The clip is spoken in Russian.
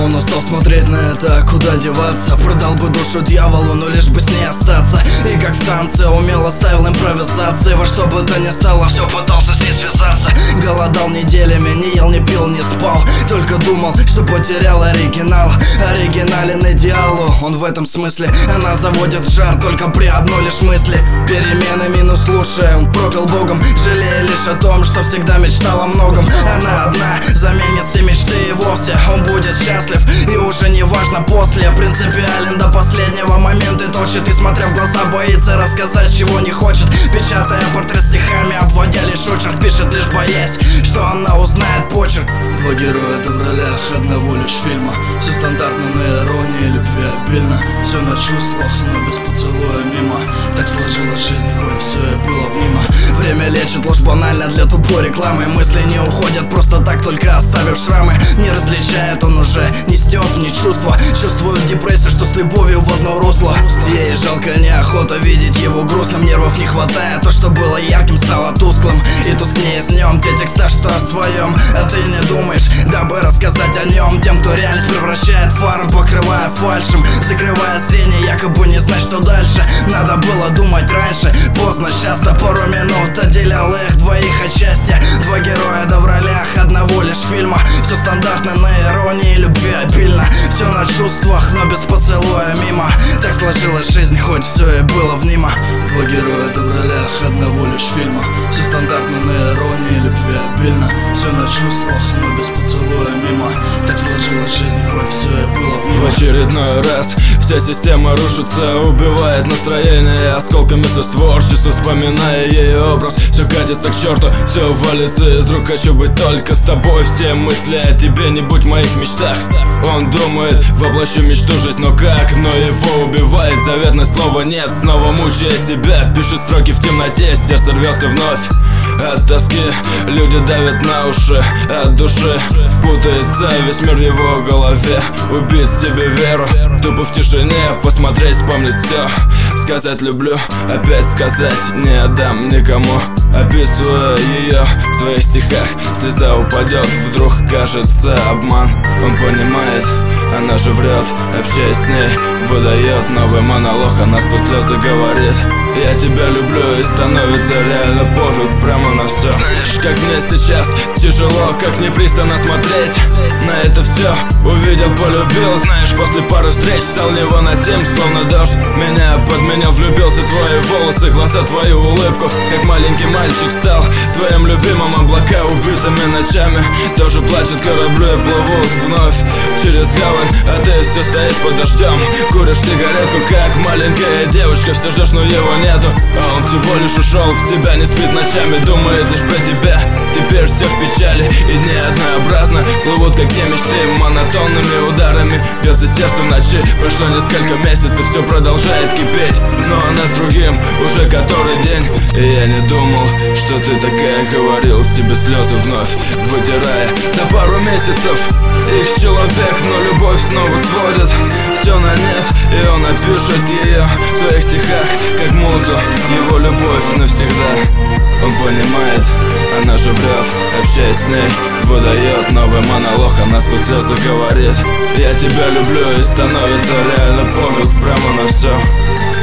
Он устал смотреть на это, куда деваться. Продал бы душу дьяволу, но лишь бы с ней остаться. И как в танце умело ставил импровизации. Во что бы то ни стало, все пытался с ней связаться. Голодал неделями, не ел, не пил, не спал. Только думал, что потерял оригинал. Оригинален идеалу, он в этом смысле. Она заводит в жар только при одной лишь мысли. Перемены минус лучшее, он проклял богом, жалея лишь о том, что всегда мечтал о многом. Она одна заменит все мечты и вовсе он будет счастлив. И уже не важно после, принципиален до последнего момента. И точит, и смотря в глаза боится рассказать, чего не хочет. Печатая портрет стихами, обводя лишь очерк. Пишет лишь боясь, что она узнает почерк. Два героя это в ролях одного лишь фильма. Все стандартно на иронии, любви обильно. Все на чувствах, но без поцелуя мимо. Так сложилась жизнь, хоть все и было внимо. Время лечит, ложь банальна для тупой рекламы. Мысли не уходят просто так, только оставив шрамы. Не различает он уже ни стёб, ни чувства. Чувствует депрессию, что с любовью в одно русло. Ей жалко, неохота видеть его грустным. Нервов не хватает, то, что было ярким, стало тусклым. И тускнее с днем те текста, что о своем. А ты не думаешь, дабы рассказать о нем тем, кто реальность превращает фарм, покрывая фальшем, закрывая зрение, якобы не знать, что дальше. Надо было думать раньше, поздно, сейчас до пару минут отделял их двоих от счастья. Два героя да в ролях одного лишь фильма. Все стандартно на иронии, любви обильно. Все на чувствах, но без поцелуя мимо. Так сложилась жизнь, хоть все и было внимо. Два героя да в ролях одного лишь фильма. Все стандартно на иронии, любви обильно. Все на чувствах, но без поцелуя мимо. Так сложилась жизнь, хоть все и было внимо. В очередной раз вся система рушится, убивает настроение осколками состворчества, вспоминая ее образ. Все катится к черту, все валится из рук. Хочу быть только с тобой, все мысли о тебе не будь в моих мечтах. Он думает, воплощу мечту жизнь, но как? Но его убивает заветное слово нет. Снова мучая себя, пишет строки в темноте, сердце рвется вновь. От тоски люди давят на уши, от души путается весь мир в его голове. Убить себе веру, тупо в тишине посмотреть, вспомнить все. Сказать люблю, опять сказать не отдам никому. Описывая ее в своих стихах, слеза упадет, вдруг кажется обман. Он понимает, она же врет, общаясь с ней, выдает новый монолог. Она сквозь слезы говорит: я тебя люблю, и становится реально пофиг прямо на все. Знаешь, как мне сейчас тяжело, как непристойно смотреть на это все. Увидел, полюбил, знаешь, после пары встреч стал невыносим, словно дождь меня подменил. Влюбился в твои волосы, глаза, твою улыбку, как маленький мальчик стал твоим любимым. Облака убитыми ночами тоже плачут корабли и плывут вновь через гавань, а ты все стоишь под дождем, куришь сигаретку, как маленькая девочка. Все ждешь, но его нету, а он всего лишь ушел в себя. Не спит ночами, думает лишь про тебя. Теперь все в печали, и дни однообразно плывут, как те мечты, монотонными ударами бьется сердце в ночи. Прошло несколько месяцев, все продолжает кипеть, но она с другим уже который день. И я не думал, что ты такая, говорил себе слезы вновь вытирая. За пару месяцев их человек, но любовь снова сводит все на нет. И он опишет ее в своих стихах, как музу, его любовь навсегда. Он понимает, она же врет, общаясь с ней, выдает новый монолог. Она сквозь слезы говорит: я тебя люблю, и становится реально пофиг прямо на все.